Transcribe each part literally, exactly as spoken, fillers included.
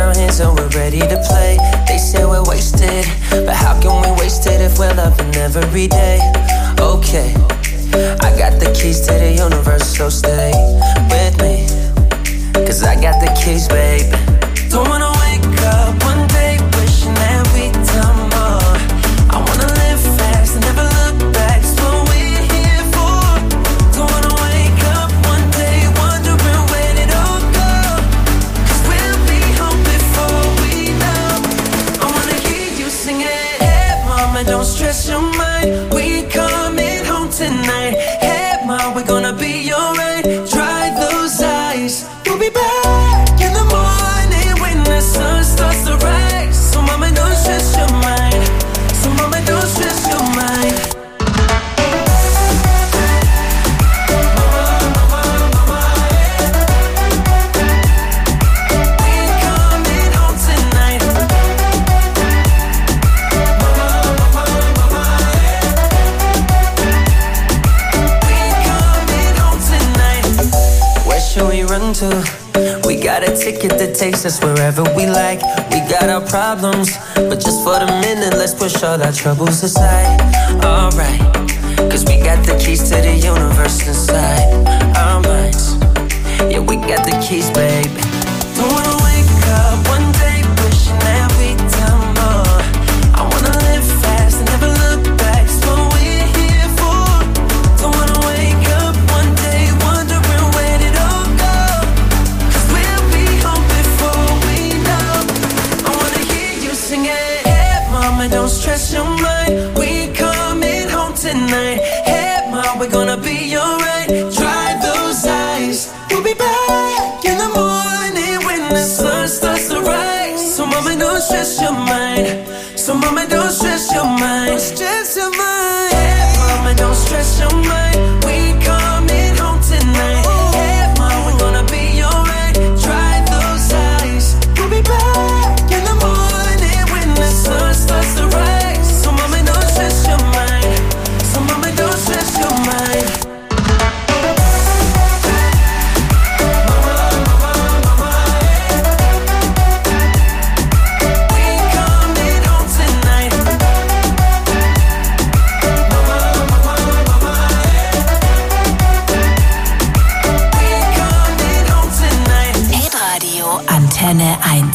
our hands and we're ready to play. They say we're wasted, but how can we waste it if we're loving every day? Okay, I got the keys to the universe, so stay with me, cause I got the keys, babe. Don't wanna wake up one day wishing that we'd done more. I wanna live fast and never look back, it's what we're here for. Don't wanna wake up one day wondering where it all go, cause we'll be home before we know. I wanna hear you sing it. Hey mama, don't stress your mind, we coming home tonight. Hey mom, we're gonna be alright. Dry those eyes, we'll be back in the morning when the sun starts to rise. So mama, don't stress your mind. So mama, don't stress your mind. Run to. We got a ticket that takes us wherever we like. We got our problems, but just for the minute, let's push all our troubles aside. Alright, cause we got the keys to the universe inside our minds. Yeah, we got the keys, baby. Don't wanna wake up one day wishing that we'd done more. I wanna live fast and never look back, it's what we're here for. Don't wanna wake up one day wondering where did all go, cause we'll be home before we know. I wanna hear you sing it. Hey mama, don't stress your mind, we coming home tonight. Hey mom, we're gonna be alright. Dry those eyes, we'll be back in the morning when the sun starts to rise. So mama, don't stress your mind. So mama, don't stress your mind. Don't stress your mind. Hey mama, don't stress your mind, we coming home tonight. Hey mom, we're gonna be alright. Dry those eyes, we'll be back in the morning when the sun starts to rise. So mama, don't stress your mind. So mama, don't stress your mind. Antenne eins.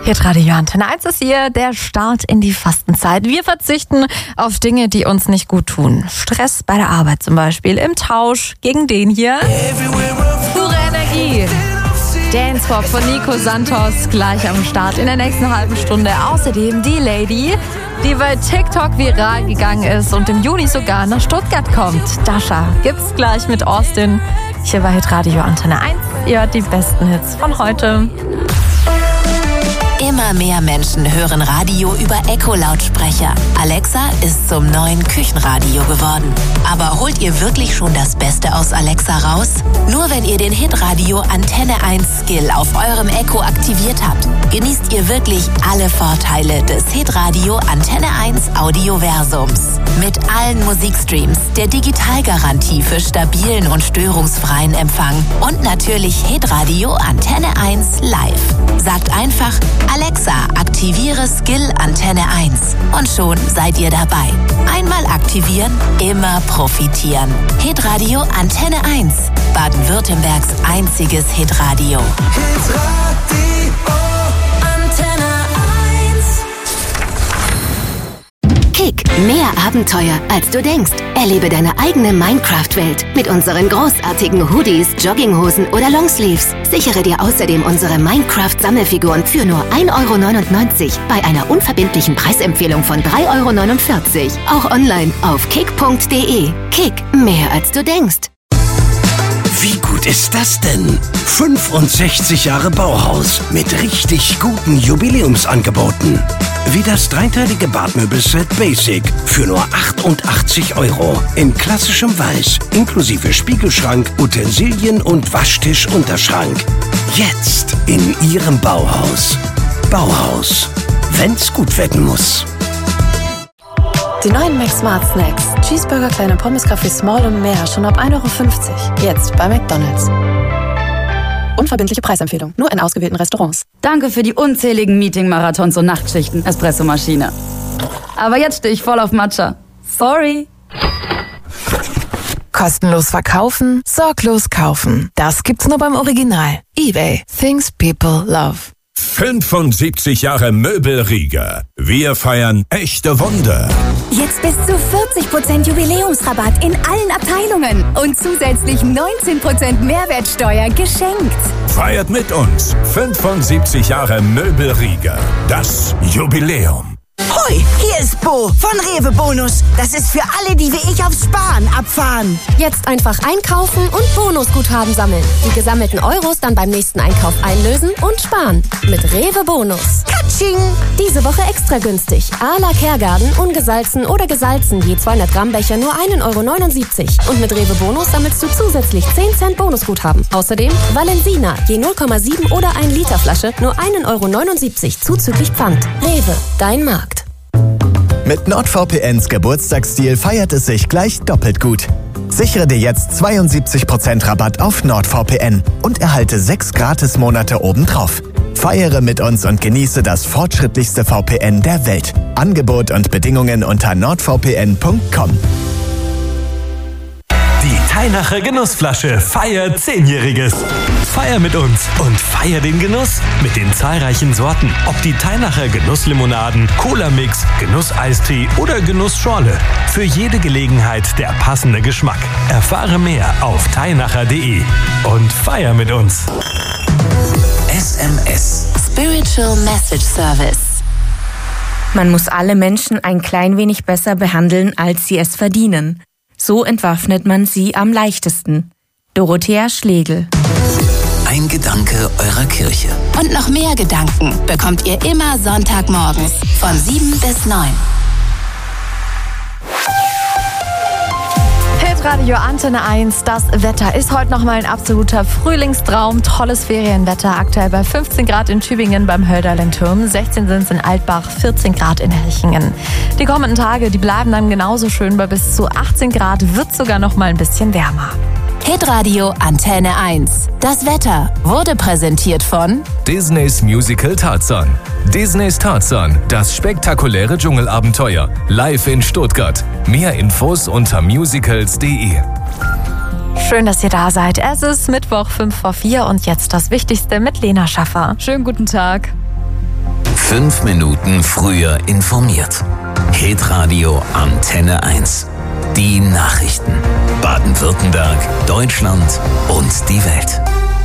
Hitradio Antenne eins ist hier der Start in die Fastenzeit. Wir verzichten auf Dinge, die uns nicht gut tun. Stress bei der Arbeit zum Beispiel, im Tausch gegen den hier. Pure Energie. Dance-Pop von Nico Santos gleich am Start in der nächsten halben Stunde. Außerdem die Lady, die bei TikTok viral gegangen ist und im Juni sogar nach Stuttgart kommt. Dasha gibt's gleich mit Austin. Hier bei Hitradio Antenne eins. Ihr hört die besten Hits von heute. Immer mehr Menschen hören Radio über Echo-Lautsprecher. Alexa ist zum neuen Küchenradio geworden. Aber holt ihr wirklich schon das Beste aus Alexa raus? Nur wenn ihr den Hitradio Antenne eins Skill auf eurem Echo aktiviert habt, genießt ihr wirklich alle Vorteile des Hitradio Antenne eins Audioversums. Mit allen Musikstreams, der Digitalgarantie für stabilen und störungsfreien Empfang und natürlich Hitradio Antenne eins live. Sagt einfach: Alexa, aktiviere Skill Antenne eins. Und schon seid ihr dabei. Einmal aktivieren, immer profitieren. Hitradio Antenne eins. Baden-Württembergs einziges Hitradio. Hitradio Antenne eins. Kick, mehr Abenteuer, als du denkst. Erlebe deine eigene Minecraft-Welt mit unseren großartigen Hoodies, Jogginghosen oder Longsleeves. Sichere dir außerdem unsere Minecraft-Sammelfiguren für nur ein Euro neunundneunzig bei einer unverbindlichen Preisempfehlung von drei Euro neunundvierzig. Auch online auf kick punkt de. Kick, mehr als du denkst. Wie gut ist das denn? fünfundsechzig Jahre Bauhaus mit richtig guten Jubiläumsangeboten. Wie das dreiteilige Badmöbelset Basic für nur achtundachtzig Euro. In klassischem Weiß, inklusive Spiegelschrank, Utensilien und Waschtischunterschrank. Jetzt in Ihrem Bauhaus. Bauhaus. Wenn's gut werden muss. Die neuen Mac Smart Snacks. Cheeseburger, kleine Pommes, Kaffee Small und mehr. Schon ab ein Euro fünfzig. Jetzt bei McDonald's. Unverbindliche Preisempfehlung. Nur in ausgewählten Restaurants. Danke für die unzähligen Meeting-Marathons und Nachtschichten, Espressomaschine. Aber jetzt stehe ich voll auf Matcha. Sorry. Kostenlos verkaufen, sorglos kaufen. Das gibt's nur beim Original. eBay. Things people love. fünfundsiebzig Jahre Möbelrieger. Wir feiern echte Wunder. Jetzt bis zu vierzig Prozent Jubiläumsrabatt in allen Abteilungen und zusätzlich neunzehn Prozent Mehrwertsteuer geschenkt. Feiert mit uns fünfundsiebzig Jahre Möbelrieger. Das Jubiläum. Hoi, hier ist Bo von Rewe Bonus. Das ist für alle, die wie ich aufs Sparen abfahren. Jetzt einfach einkaufen und Bonusguthaben sammeln. Die gesammelten Euros dann beim nächsten Einkauf einlösen und sparen. Mit Rewe Bonus. Katsching! Diese Woche extra günstig. Arla Kergarten, ungesalzen oder gesalzen, je zweihundert Gramm Becher nur ein Euro neunundsiebzig. Und mit Rewe Bonus sammelst du zusätzlich zehn Cent Bonusguthaben. Außerdem Valensina, je null Komma sieben oder ein Liter Flasche, nur ein Euro neunundsiebzig zuzüglich Pfand. Rewe, dein Markt. Mit NordVPNs Geburtstagsdeal feiert es sich gleich doppelt gut. Sichere dir jetzt zweiundsiebzig Prozent Rabatt auf NordVPN und erhalte sechs Gratis-Monate obendrauf. Feiere mit uns und genieße das fortschrittlichste V P N der Welt. Angebot und Bedingungen unter nordvpn punkt com. Die Teinacher Genussflasche feiert zehnjähriges. Feier mit uns und feier den Genuss mit den zahlreichen Sorten. Ob die Teinacher Genusslimonaden, Cola-Mix, Genusseistee oder Genussschorle. Für jede Gelegenheit der passende Geschmack. Erfahre mehr auf teinacher punkt de und feier mit uns. S M S. Spiritual Message Service. Man muss alle Menschen ein klein wenig besser behandeln, als sie es verdienen. So entwaffnet man sie am leichtesten. Dorothea Schlegel. Ein Gedanke eurer Kirche. Und noch mehr Gedanken bekommt ihr immer Sonntagmorgens von sieben bis neun. Hitradio Antenne eins, das Wetter ist heute nochmal ein absoluter Frühlingstraum. Tolles Ferienwetter, aktuell bei fünfzehn Grad in Tübingen beim Hölderlin-Turm, sechzehn sind es in Altbach, vierzehn Grad in Hechingen. Die kommenden Tage, die bleiben dann genauso schön, bei bis zu achtzehn Grad, wird sogar nochmal ein bisschen wärmer. Hitradio Antenne eins. Das Wetter wurde präsentiert von Disneys Musical Tarzan. Disneys Tarzan, das spektakuläre Dschungelabenteuer. Live in Stuttgart. Mehr Infos unter musicals punkt de. Schön, dass ihr da seid. Es ist Mittwoch, fünf vor vier und jetzt das Wichtigste mit Lena Schaffer. Schönen guten Tag. Fünf Minuten früher informiert. Hitradio Antenne eins. Die Nachrichten. Baden-Württemberg, Deutschland und die Welt.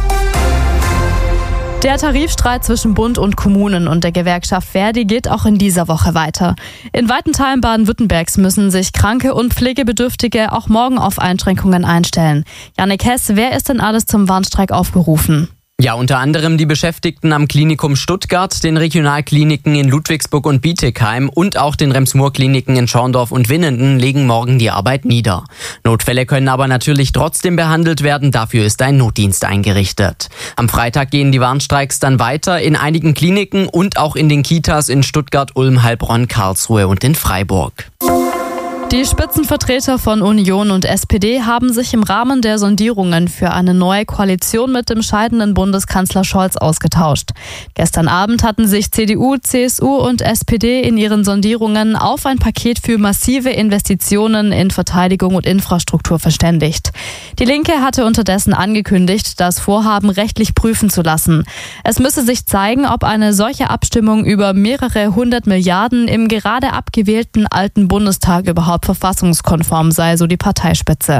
Der Tarifstreit zwischen Bund und Kommunen und der Gewerkschaft Verdi geht auch in dieser Woche weiter. In weiten Teilen Baden-Württembergs müssen sich Kranke und Pflegebedürftige auch morgen auf Einschränkungen einstellen. Jannik Hess, wer ist denn alles zum Warnstreik aufgerufen? Ja, unter anderem die Beschäftigten am Klinikum Stuttgart, den Regionalkliniken in Ludwigsburg und Bietigheim und auch den Rems-Murr-Kliniken in Schorndorf und Winnenden legen morgen die Arbeit nieder. Notfälle können aber natürlich trotzdem behandelt werden, dafür ist ein Notdienst eingerichtet. Am Freitag gehen die Warnstreiks dann weiter in einigen Kliniken und auch in den Kitas in Stuttgart, Ulm, Heilbronn, Karlsruhe und in Freiburg. Die Spitzenvertreter von Union und S P D haben sich im Rahmen der Sondierungen für eine neue Koalition mit dem scheidenden Bundeskanzler Scholz ausgetauscht. Gestern Abend hatten sich C D U, C S U und S P D in ihren Sondierungen auf ein Paket für massive Investitionen in Verteidigung und Infrastruktur verständigt. Die Linke hatte unterdessen angekündigt, das Vorhaben rechtlich prüfen zu lassen. Es müsse sich zeigen, ob eine solche Abstimmung über mehrere hundert Milliarden im gerade abgewählten alten Bundestag überhaupt verfassungskonform sei, so die Parteispitze.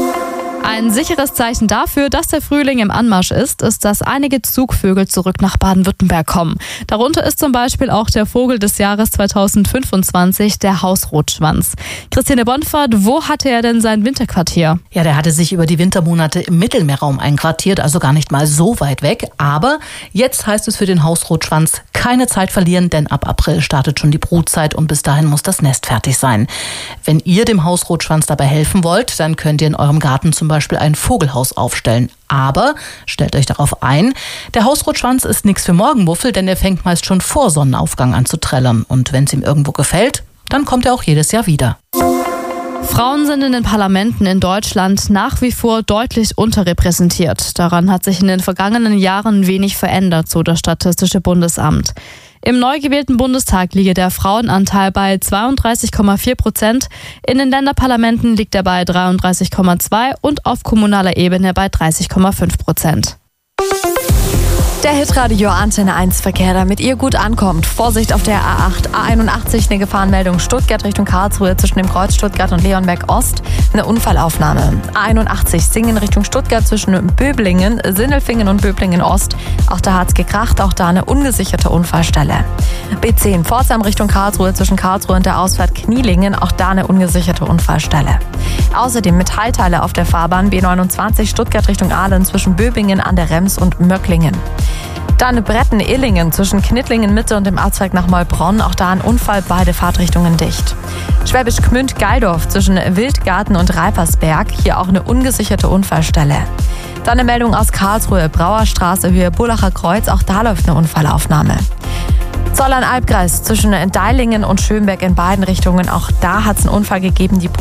Ein sicheres Zeichen dafür, dass der Frühling im Anmarsch ist, ist, dass einige Zugvögel zurück nach Baden-Württemberg kommen. Darunter ist zum Beispiel auch der Vogel des Jahres zweitausendfünfundzwanzig, der Hausrotschwanz. Christine Bonfahrt, wo hatte er denn sein Winterquartier? Ja, der hatte sich über die Wintermonate im Mittelmeerraum einquartiert, also gar nicht mal so weit weg. Aber jetzt heißt es für den Hausrotschwanz keine Zeit verlieren, denn ab April startet schon die Brutzeit und bis dahin muss das Nest fertig sein. Wenn ihr dem Hausrotschwanz dabei helfen wollt, dann könnt ihr in eurem Garten zum Beispiel Beispiel ein Vogelhaus aufstellen. Aber stellt euch darauf ein, der Hausrotschwanz ist nichts für Morgenmuffel, denn er fängt meist schon vor Sonnenaufgang an zu trällern. Und wenn es ihm irgendwo gefällt, dann kommt er auch jedes Jahr wieder. Frauen sind in den Parlamenten in Deutschland nach wie vor deutlich unterrepräsentiert. Daran hat sich in den vergangenen Jahren wenig verändert, so das Statistische Bundesamt. Im neu gewählten Bundestag liege der Frauenanteil bei zweiunddreißig Komma vier Prozent, in den Länderparlamenten liegt er bei dreiunddreißig Komma zwei und auf kommunaler Ebene bei dreißig Komma fünf Prozent. Der Hitradio Antenne eins Verkehr, damit ihr gut ankommt. Vorsicht auf der A acht, A einundachtzig, eine Gefahrenmeldung Stuttgart Richtung Karlsruhe zwischen dem Kreuz Stuttgart und Leonberg Ost. Eine Unfallaufnahme. A einundachtzig, Singen Richtung Stuttgart zwischen Böblingen, Sindelfingen und Böblingen Ost. Auch da hat's gekracht, auch da eine ungesicherte Unfallstelle. B zehn, Pforzheim Richtung Karlsruhe zwischen Karlsruhe und der Ausfahrt Knielingen. Auch da eine ungesicherte Unfallstelle. Außerdem Metallteile auf der Fahrbahn B neunundzwanzig, Stuttgart Richtung Aalen zwischen Böbingen an der Rems und Möcklingen. Dann Bretten-Illingen zwischen Knittlingen Mitte und dem Abzweig nach Maulbronn. Auch da ein Unfall, beide Fahrtrichtungen dicht. Schwäbisch Gmünd-Geildorf zwischen Wildgarten und Reipersberg. Hier auch eine ungesicherte Unfallstelle. Dann eine Meldung aus Karlsruhe, Brauerstraße, Höhe Bullacher Kreuz. Auch da läuft eine Unfallaufnahme. Zollern-Albkreis zwischen Deilingen und Schönberg in beiden Richtungen. Auch da hat es einen Unfall gegeben. Die